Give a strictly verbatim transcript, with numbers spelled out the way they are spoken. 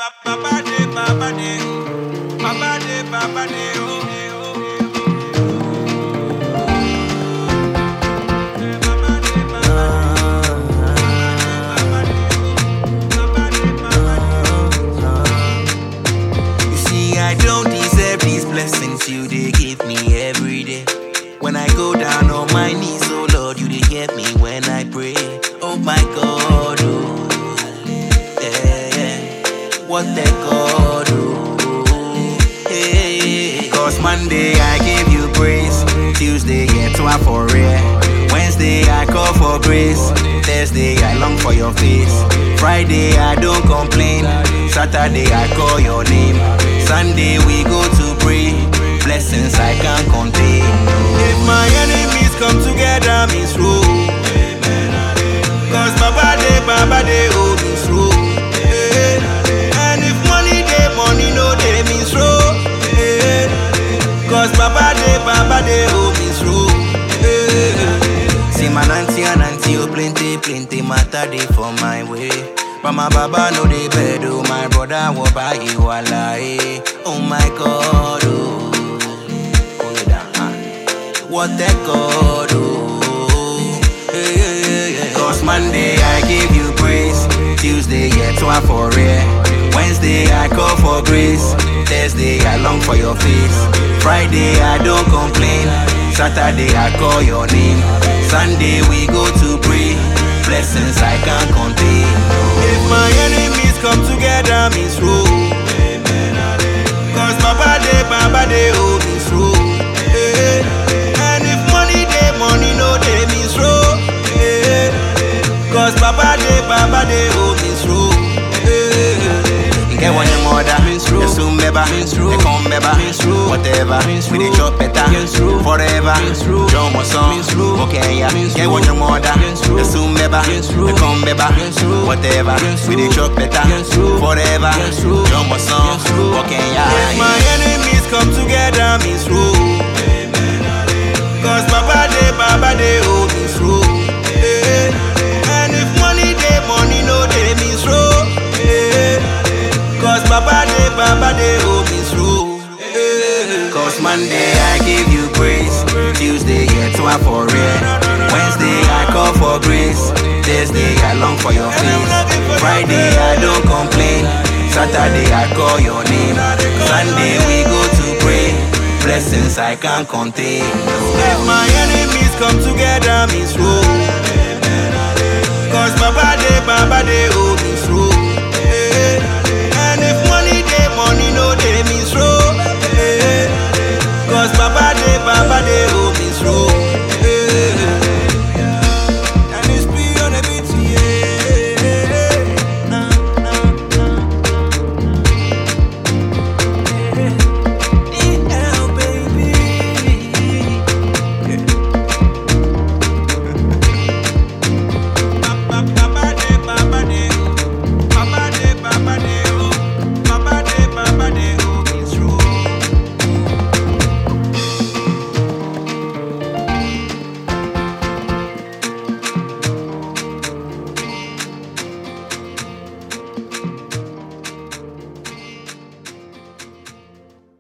Baba de, Baba de, Baba de, Baba de, oh. I don't deserve these blessings you they give me every day. When I go down on my knees, oh Lord, you they hear me when I pray. Oh my God, oh yeah, yeah. What the God, oh hey. Cause Monday I give you praise, Tuesday yeah, twa for rare, Wednesday I call for grace, Thursday I long for your face, Friday I don't complain, Saturday I call your name, Sunday we go to pray, blessings I can't contain. If my enemies come together, means rule. Cause Baba de, Baba de, oh, means rule. And if money de, money no de, means rule. Cause Baba de, Baba de, oh, means rule. See my auntie and auntie, oh, plenty, plenty matter they for my way. But my baba know the bed, oh, my brother will buy you a lie. Oh my God, oh, hold it down, huh? What the God, oh, hey, hey, hey. Cause Monday I give you praise, Tuesday yeah, twa for rare, Wednesday I call for grace, Thursday I long for your face, Friday I don't complain, Saturday I call your name, Sunday we go to pray, blessings I can't contain. If my enemies come together, means rule. Cause Baba de, Baba de, oh, means rule. And if money de, money no de, means rule. Cause Baba de, Baba de, oh, means rule. Get one your mother, you soon beba, they come beba, whatever, we dey chop better, forever, John was song, okay yeah. Get one your mother, you soon beba, they come beba, whatever, we dey chop better, forever, John was song, okay yeah. If my enemies come together, means rule. Cause Baba de, Baba de, oh, means rule. And if money de, money no de, means rule. Cause Baba de, Baba de, oh, means rule. Cause Monday I give you praise, Tuesday yeah, twa for rare, Wednesday I call for grace, Thursday I long for your face, Friday I don't complain, Saturday I call your name, Sunday we go to pray, blessings I can't contain. If my enemies come together, means rule. Cause Baba de, Baba de, oh,